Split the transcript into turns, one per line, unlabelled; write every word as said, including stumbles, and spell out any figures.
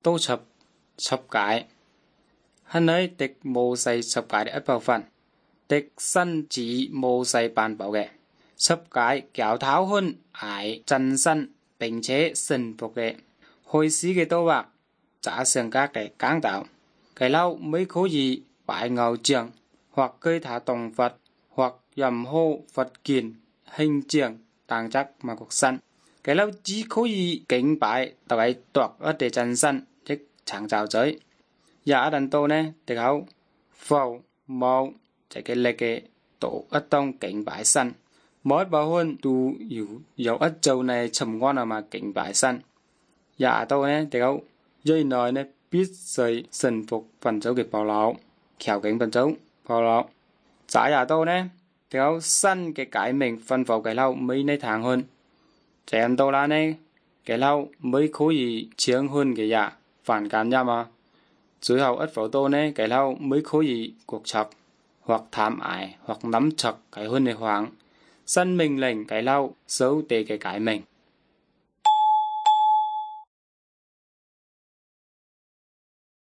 tô sập sập cái hắn ấy tịch mô say sập cái để ấp vào phần tịch sân chỉ mô say bàn bảo ghẹ sập cái kéo tháo hơn ải chân sân bình chế sân phục ghẹ hồi xí cái tô bạc trả sườn các để cáng tạo cái lâu mấy khối gì bại ngầu trường hoặc cây thả tổng Phật hoặc dầm hô Phật kiền hình trường tàng chắc mà cuộc sân cái lâu chỉ khối gì kính bại tàu ấy toạc ở để chân sân chứ chẳng chào giới giả đàn tô nè thì hậu phầu màu chạy cái lệ cái tổ ất tông kính bại sân mỗi bảo hôn tu yếu dấu ất châu này chầm ngon nào mà kính bại sân giả tô nè thì hậu dây nói nè biết xây sân phục phần dấu kịp bảo lão khéo kính phần dấu bảo lão giả giả tô nè thì hậu sân cái cái mình phân vào cái lâu mấy nay tháng hơn trẻ em tô la nè cái lâu mấy khối gì chiếng hơn cái giả phản cảm nhau mà dưới hậu ất phổ tô nè cái lâu mấy khối gì cuộc chọc hoặc tham ải hoặc nắm chặt cái hơn này hoảng sân mình lệnh cái lâu xấu tệ cái cái mình